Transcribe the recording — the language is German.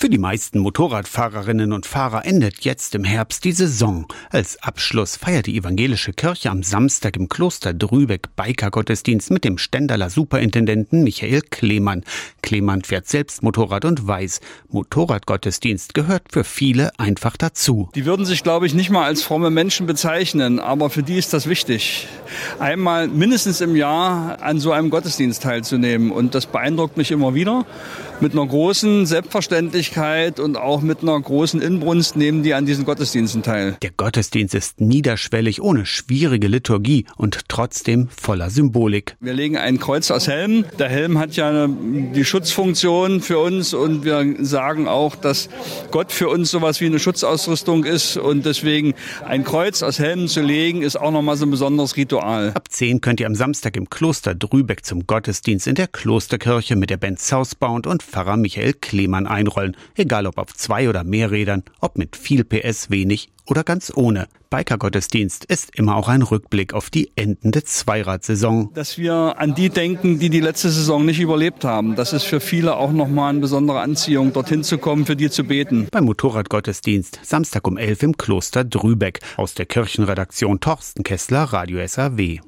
Für die meisten Motorradfahrerinnen und Fahrer endet jetzt im Herbst die Saison. Als Abschluss feiert die evangelische Kirche am Samstag im Kloster Drübeck Biker-Gottesdienst mit dem Stendaler Superintendenten Michael Klemann. Klemann fährt selbst Motorrad und weiß, Motorradgottesdienst gehört für viele einfach dazu. Die würden sich, glaube ich, nicht mal als fromme Menschen bezeichnen, aber für die ist das wichtig, einmal mindestens im Jahr an so einem Gottesdienst teilzunehmen. Und das beeindruckt mich immer wieder. Mit einer großen Selbstverständlichkeit und auch mit einer großen Inbrunst nehmen die an diesen Gottesdiensten teil. Der Gottesdienst ist niederschwellig, ohne schwierige Liturgie und trotzdem voller Symbolik. Wir legen ein Kreuz aus Helm. Der Helm hat ja die Schutzfunktion für uns und wir sagen auch, dass Gott für uns sowas wie eine Schutzausrüstung ist und deswegen ein Kreuz aus Helmen zu legen, ist auch nochmal so ein besonderes Ritual. Ab 10 könnt ihr am Samstag im Kloster Drübeck zum Gottesdienst in der Klosterkirche mit der Band Southbound und Pfarrer Michael Klemann einrollen. Egal ob auf 2 oder mehr Rädern, ob mit viel PS, wenig oder ganz ohne. Biker-Gottesdienst ist immer auch ein Rückblick auf die endende Zweiradsaison. Dass wir an die denken, die letzte Saison nicht überlebt haben. Das ist für viele auch nochmal eine besondere Anziehung, dorthin zu kommen, für die zu beten. Beim Motorradgottesdienst, Samstag um 11 im Kloster Drübeck. Aus der Kirchenredaktion Torsten Kessler, Radio SAW.